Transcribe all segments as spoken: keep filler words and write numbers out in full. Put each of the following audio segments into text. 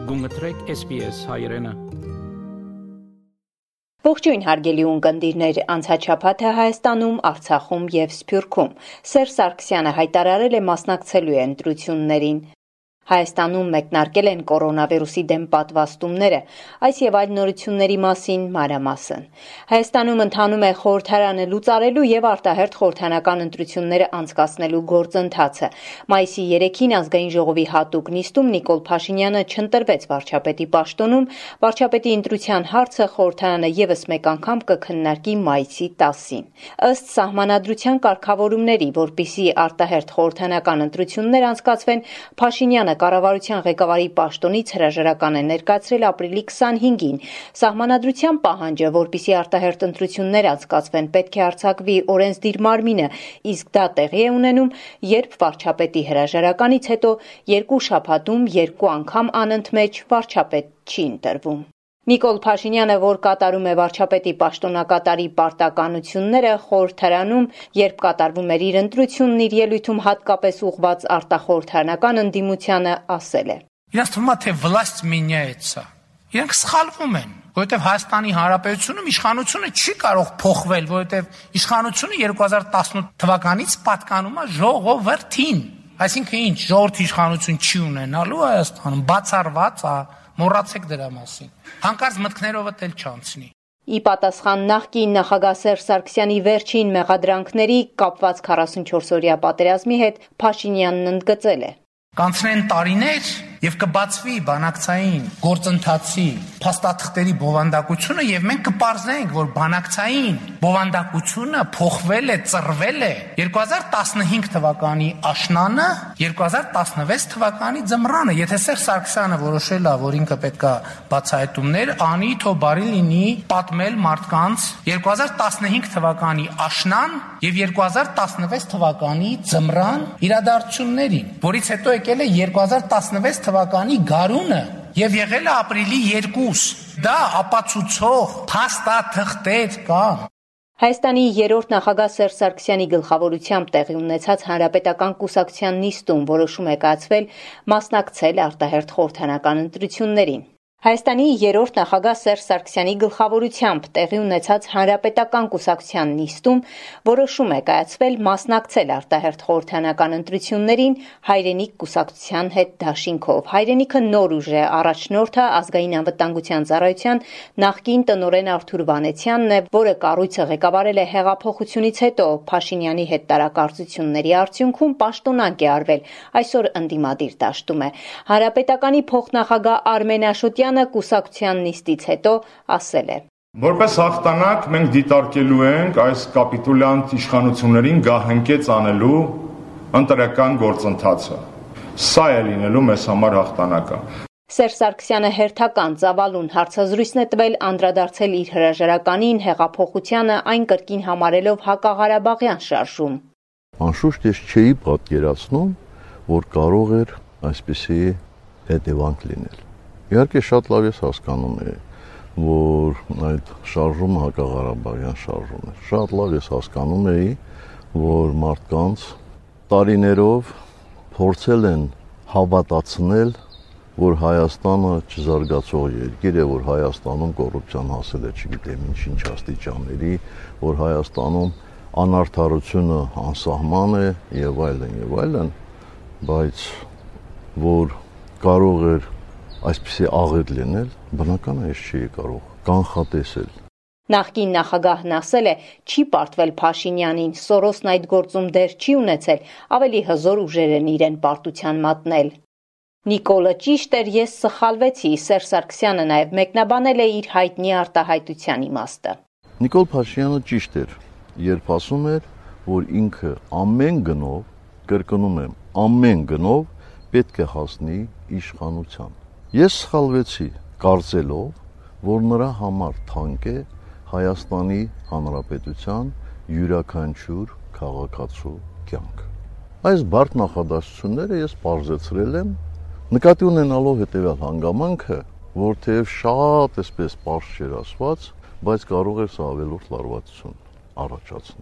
Գունգտրեք S B S հայրենը։ Ողջույն հարգելի ունկնդիրներ, անցաչափաթը Հայաստանում, Արցախում եւ Սփյուռքում։ Սերժ Սարգսյանը հայտարարել է մասնակցելու է ընտրություններին։ Հայաստանում մեկնարկել են կորոնավիրուսի դեմ պատվաստումները, այս եւ այլ նորությունների մասին մանրամասն։ Հայաստանում ընթանում է խորհրդարանը լուծարելու եւ արտահերթ խորհրդանական ընտրությունները անցկացնելու գործընթացը։ Մայիսի երեքին ազգային ժողովի հատուկ նիստում Նիկոլ Փաշինյանը չընտրվեց վարչապետի պաշտոնում, վարչապետի ընտրության հարցը խորհրդարանը եւս մեկ անգամ կքննարկի մայիսի տասին։ Ըստ սահմանադրության կարգավորումների, որպիսի արտահերթ խորհրդանական ընտրություններ անցկացվեն, Փաշինյանը կառավարության ղեկավարի պաշտոնից հրաժարական է ներկայացրել ապրիլի քսանհինգին։ Սահմանադրության պահանջը, որպիսի արտահերթ ընտրություններ անցկացվեն, պետք է արձակվի օրենսդիր մարմինը, իսկ դա տեղի է ունենում, երբ վարչապետի հրաժարականից հետո երկու շաբաթում երկու անգամ անընդմեջ վարչապետ չի ընտրվում։ Նիկոլ Փաշինյանը, որ կատարում է վարչապետի պաշտոնակատարի պարտականությունները խորհրդարանում, երբ կատարվում էր իր ընտրությունն, իր ելույթում հատկապես ուղղված արտախորհրդարանական ընդդիմությանը ասել է. Իրենց թվում է, թե վլաստ մենյայեցա։ Իրենք սխալվում են, որովհետև Հայաստանի Հանրապետությունում իշխանությունը չի կարող փոխվել, որովհետև իշխանությունը երկու հազար տասնութ թվականից պատկանում է ժողովրդին։ Այսինքն ինչ, ժողովրդի իշխանություն չի ունենալու Հայաստանում, բացառված է, մոռացեք դրա մասին։ Հանկարծ մտքներովդ էլ չանցնի։ Ի պատասխան նախկին նախագահ Սերժ Սարգսյանի վերջին մեղադրանքների կապված քառասունչորսօրյա պատերազմի հետ Փաշինյանն ընդգծել է. Կանցնեն տարիներ եւ կբացվի բանակցային գործընթացի փաստաթղթերի բովանդակությունը եւ մենք կպարզենք, որ բանակցային բովանդակությունը փոխվել է, ծռվել է երկու հազար տասնհինգ թվականի աշնանը, երկու հազար տասնվեց թվականի ձմռանը։ Եթե Սերժ Սարգսյանը որոշել է, որ ինքը պետքա բացահայտումներ անի, թող բարի լինի պատմել մարդկանց երկու հազար տասնհինգ թվականի աշնան եւ երկու հազար տասնվեց թվականի ձմռան իրադարձություններին, որից հետո եկել է երկու հազար տասնվեց թվականի գարունը եւ եղել է ապրիլի երկուսը։ Դա ապացուցող փաստաթղթեր կան։ Հայաստանի երրորդ նախագահ Սերժ Սարգսյանի գլխավորությամբ տեղի ունեցած հանրապետական կուսակցության նիստում որոշում է կայացվել մասնակցել արտահերթ խորհրդանական ընտրություններին։ Հայաստանի երրորդ նախագահ Սերժ Սարգսյանի գլխավորությամբ տեղի ունեցած հանրապետական կուսակցության նիստում որոշում է կայացվել մասնակցել արտահերթ խորհրդանական ընտրություններին հայրենիք կուսակցության հետ դաշինքով։ Հայրենիքը նոր ուժ է, առաջնորդը ազգային անվտանգության ծառայության նախկին տնօրեն Արթուր Վանեցյանն է, որը կառույցը ղեկավարել է հեղափոխությունից հետո Փաշինյանի հետ տարակարծությունների արդյունքում պաշտոնանկ է արվել, այսօր ընդդիմադիր դաշտում է։ Հանրապետականի փոխնախագահ Արմեն Աշոտյանը կուսակցության նիստից հետո ասել է. Որպես հաղթանակ մենք դիտարկելու ենք այս կապիտուլյանտ իշխանություններին գահընկեց անելու ընտրական գործընթացը։ Սա է լինելու մեզ համար հաղթանակը։ Սերժ Սարգսյանը հերթական ծավալուն հարցազրույցն է տվել, անդրադարձել իր հրաժարականին, հեղափոխությանը, այն կրկին համարելով հակաղարաբաղյան շարժում։ Անշուշտ ես չէի պատկերացնում, որ կարող էր այսպիսի հետևանք լինել։ Իհարկե շատ լավ ես հասկանում եմ, որ այդ շարժումը հակաղարաբաղյան շարժում է։ Շատ լավ ես հասկանում էի, որ մարդկանց տարիներով փորձել են հավատացնել, որ Հայաստանը չզարգացող երկիր է, որ Հայաստանում կոռուպցիան հասել է չգիտեմ ինչ-ինչ աստիճանների, որ Հայաստանում անարդարությունը անսահման է եւ այլն եւ այլն, բայց որ կարող էր այսպիսի աղետ լինել, բնական է, ես չի կարող կանխատեսել։ Նախկին նախագահն ասել է, չի պարտվել Փաշինյանին, Սորոսն այդ գործում դեր չի ունեցել, ավելի հզոր ուժեր են իրեն պարտության մատնել։ Նիկոլը ճիշտ էր, ես սխալվեցի, Սերժ Սարգսյանը նաև մեկնաբանել է իր հայտնի արտահայտության իմաստը։ Նիկոլ Փաշինյանը ճիշտ էր, երբ ասում էր, որ ինքը ամեն գնով, կրկնում եմ, ամեն գնով պետք է հասնի իշխանության։ Ես սխալվեցի կարծելով, որ նրա համար թանկ է Հայաստանի Հանրապետության յուրաքանչյուր քաղաքացու կյանք։ Այս բարդ նախադասությունները ես պարզեցրել եմ, նկատի ունենալով հետևյալ հանգամանքը, որ թեև շատ էսպես պարզ չէր ասված, բայց կարող էր սա ավելորդ լարվածություն առաջացնել։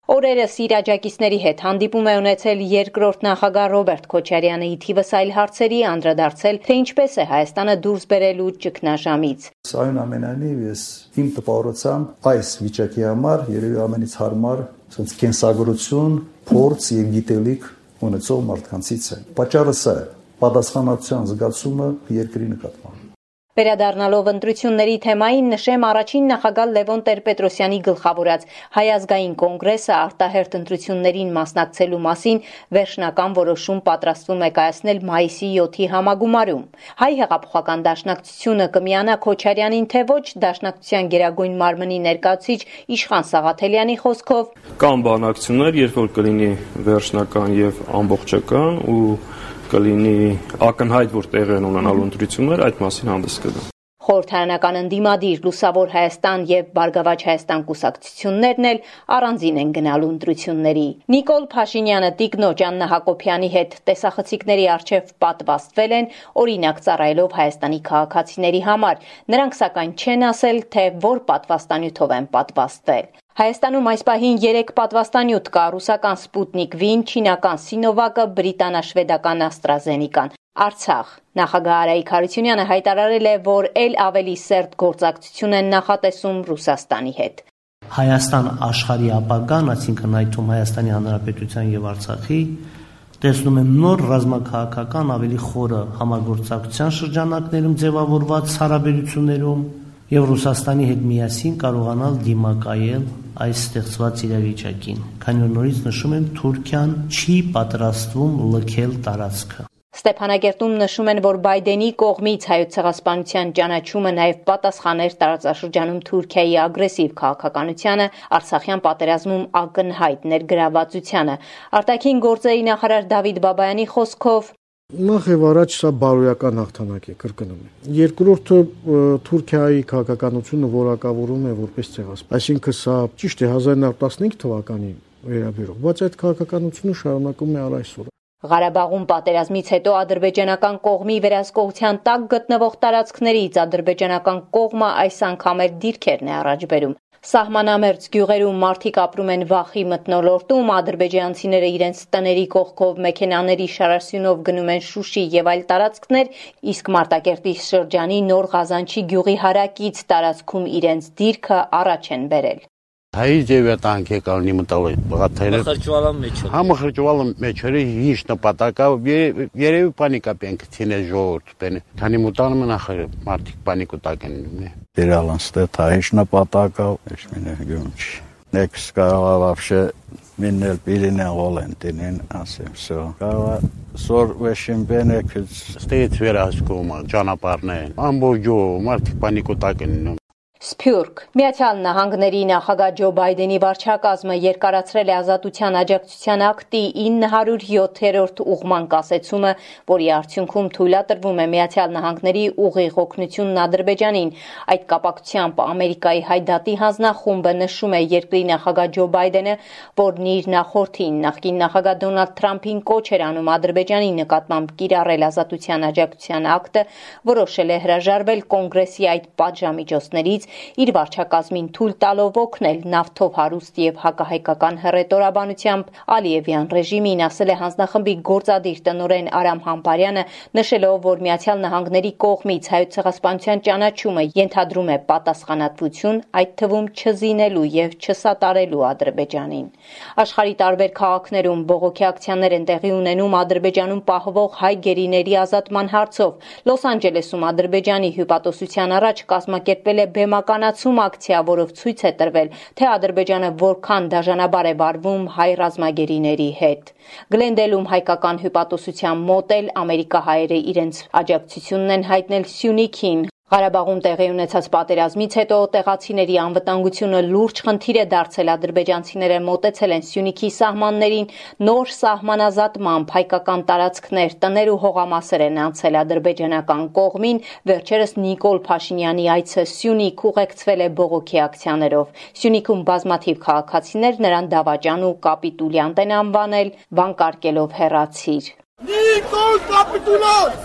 Օրերս իր աջակիցների հետ հանդիպում է ունեցել երկրորդ նախագահ Ռոբերտ Քոչարյանը, ի թիվս այլ հարցերի անդրադարձել, թե ինչպես է Հայաստանը դուրս բերելու ճգնաժամից։ Այն ամենայնիվ ես իմ տպավորությամբ այս վիճակի համար երևի ամենից հարմար կենսագրություն, փորձ եւ գիտելիք ունեցող մարդկանցից է։ Պատճառը սա է՝ պատասխանատվության զգացումը երկրի նկատմամբ։ Վերադառնալով ընտրությունների թեմային, նշեմ առաջին նախագահ Լևոն Տեր-Պետրոսյանի գլխավորած Հայ ազգային կոնգրեսը արտահերթ ընտրություններին մասնակցելու մասին վերջնական որոշում պատրաստվում է կայացնել մայիսի յոթի համագումարում։ Հայ հեղափոխական դաշնակցությունը կմիանա Քոչարյանին, թե ոչ, դաշնակցության գերագույն մարմնի ներկայացուցիչ Իշխան Սաղաթելյանի խոսքով կան բանակցություններ, երբ որ կլինի վերջնական եւ ամբողջական ու կլինի ակնհայտ, որ տեղի են ունենալու ընտրություններ, այդ մասին հանդես կգամ։ Խորհրդարանական ընդդիմադիր Լուսավոր Հայաստան եւ Բարգավաճ Հայաստան կուսակցություններն էլ առանձին են գնալու ընտրությունների։ Նիկոլ Փաշինյանը տիկնոջ Աննա Հակոբյանի հետ տեսախցիկների առջև պատվաստվել են, օրինակ ծառայելով Հայաստանի քաղաքացիների համար։ Նրանք սակայն չեն ասել, թե որ պատվաստանյութով են պատվաստվել։ Հայաստանում այս պահին երեք պատվաստանյութ կա՝ ռուսական Սպուտնիկ վին, չինական Սինովակը, բրիտանա-շվեդական AstraZeneca-ն։ Արցախ նախագահ Արայիկ Հարությունյանը հայտարարել է, որ ել ավելի սերտ գործակցություն են նախատեսում Ռուսաստանի հետ։ Հայաստան աշխարհի ապագան, այսինքն այդ թվում Հայաստանի Հանրապետության եւ Արցախի, տեսնում եմ նոր ռազմաքաղաքական ավելի խորը համագործակցության շրջանակներում ձևավորված հարաբերություններում եւ Ռուսաստանի հետ միասին կարողանալ դիմակայել այս ստեղծված իրավիճակին, քանի որ նորից նշում եմ, Թուրքիան չի պատրաստվում լքել տարածքը։ Ստեփանագերտում նշում են, որ Բայդենի կողմից հայոց ցեղասպանության ճանաչումը նաև պատասխաներ տարածաշրջանում Թուրքիայի ագրեսիվ քաղաքականությանը, Արցախյան պատերազմում ակնհայտ ներգրավվածությանը։ Արտաքին գործերի նախարար Դավիթ Բաբայանի խոսքով Նախ եւ առաջ սա բարոյական հաղթանակ է, կրկնում եմ։ Երկրորդը Թուրքիայի քաղաքականությունը որակավորում է որպես ցեղասպան։ Այսինքն սա ճիշտ է հազար նույնսուն տասնհինգ թվականին վերաբերող, բայց այդ քաղաքականությունը շարունակում է առ այսօր։ Ղարաբաղում պատերազմից հետո ադրբեջանական կողմի վերահսկողության տակ գտնվող տարածքներից ադրբեջանական կողմը այս անգամ էլ դիրքերն է առաջ բերում։ Սահմանամերձ գյուղերում մարդիկ ապրում են վախի մթնոլորտում, ադրբեջանցիները իրենց տների կողքով մեքենաների շարասյունով գնում են Շուշի եւ այլ տարածքներ, իսկ Մարտակերտի շրջանի Նոր Ղազանչի գյուղի հարակից տարածքում իրենց դիրքը առաջ են բերել։ Հայ ձևատանք է կալնի մտալի բղաթերը խրճվալան մեջը համը խրճվալան մեջերը ինչ նպատակա երևի պանիկա պենք ցինե ժողովուրդ բեն քանի մտանում են ախր մարդիկ պանիկու տակ են լինում դերալան ստեթ հայիշ նպատակա ես մենը գումչ next կարա вообще մինել բիլինը Վալենտինին ասեմ всё կարա սոր վեշին բենը ստեյց վերահսկում ճանապարհներ ամբողջո մարդիկ պանիկու տակ են լինում Սփյուռք Միացյալ Նահանգների նախագահ Ջո Բայդենի վարչակազմը երկարացրել է Ազատության աջակցության ակտի ինը հարյուր յոթերորդ ուղղման կասեցումը, որի արդյունքում թույլատրվում է Միացյալ Նահանգների ուղիղ օգնությունն Ադրբեջանին։ Այդ կապակցությամբ Ամերիկայի Հայդատի հանձնախումբը նշում է երկրի նախագահ Ջո Բայդենը, որն իր նախորդին նախկին նախագահ Դոնալդ Թրամփին կոչ էր անում Ադրբեջանի նկատմամբ կիրառել Ազատության աջակցության ակտը, որոշել է հրաժարվել կոնգրեսի այդ պատժամիջոցներից իր վարչակազմին թույլ տալով օգնել նավթով հարուստ եւ հակահայկական հռետորաբանությամբ Ալիևյան ռեժիմին, ասել է հանձնախմբի գործադիր տնօրեն Արամ Համբարյանը, նշելով, որ Միացյալ Նահանգների կողմից հայոց ցեղասպանության ճանաչումը ենթադրում է պատասխանատվություն, այդ թվում չզինելու եւ չսատարելու Ադրբեջանին։ Աշխարհի տարբեր քաղաքներում բողոքի ակցիաներ են տեղի ունենում Ադրբեջանում պահվող հայ գերիների ազատման հարցով։ Լոս Անջելեսում Ադրբեջանի հյուպատոսության առաջ կազմակերպվել է բեմականացում ակցիա, որով ցույց է տրվել, թե Ադրբեջանը որքան դաժանաբար է վարվում հայ ռազմագերիների հետ։ Գլենդելում հայկական հյուպատոսության մոտ էլ ամերիկահայերը իրենց աջակցությունն են հայտնել Սյունիքին։ Ղարաբաղում տեղի ունեցած պատերազմից հետո տեղացիների անվտանգությունը լուրջ խնդիր է դարձել, ադրբեջանցիները մոտեցել են Սյունիքի սահմաններին, նոր սահմանազատմամբ հայկական տարածքներ, տներ ու հողամասեր են անցել ադրբեջանական կողմին, վերջերս Նիկոլ Փաշինյանի այցը Սյունիք ուղեկցվել է բողոքի ակցիաներով։ Սյունիքում բազմաթիվ քաղաքացիներ նրան դավաճան ու կապիտուլյանտ են անվանել, վանկարկելով հեռացիր։ Նիկոլ կապիտուլանտ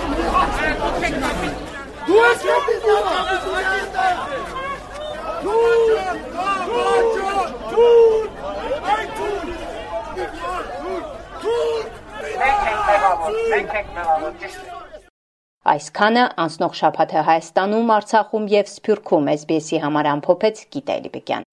Դու ես կապիտուլանտ Դու ես կապիտուլանտ Այսքանը անցնող շաբաթը Հայաստանում, Արցախում եւ Սփյուռքում էս բի էսի համար ամփոփեց Գիտա Էլիբեկյան։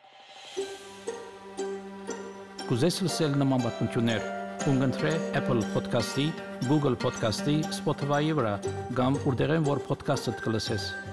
Կուզես լսել նման բանություններ, կընտրե Apple Podcast-ի, Google Podcast-ի, Spotify-ի վրա, կամ որտեղեն որ podcast-ը կլսես։